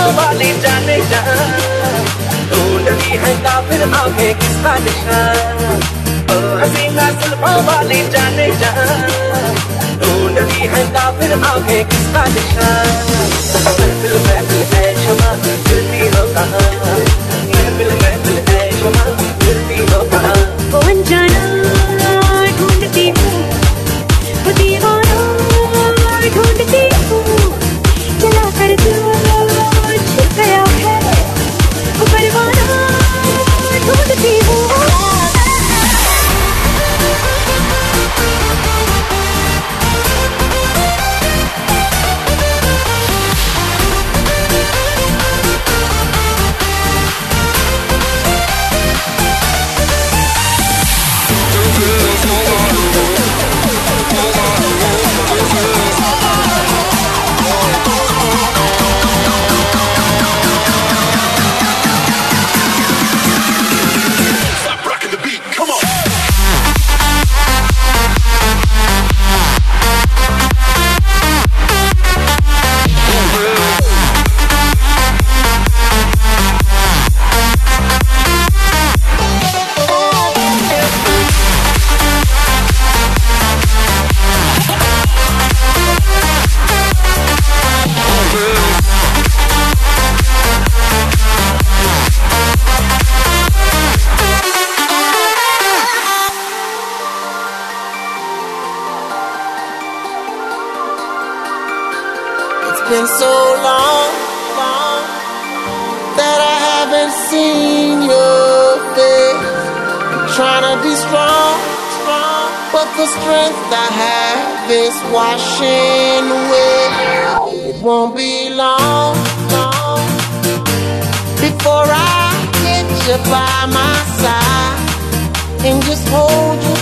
वाली जाने जा, ढूंढ रही है काफिर आंखें किसका निशान। ओ हसीना जुल्फों वाली जाने जा, ढूंढ रही है काफिर आंखें किसका निशान। महफिल महफिल है शमा गिरती हो कहाँ, महफिल महफिल है शमा गिरती हो कहाँ। वो अनजाना ढूंढती हूँ, वो दीवाना ढूंढती हूँ, चला कर तू छुप गया है, वो परवाना ढूंढती हूँ। Been so long, long that I haven't seen your face. I'm trying to be strong, strong, but the strength I have is washing away. It won't be long, long before I get you by my side and just hold you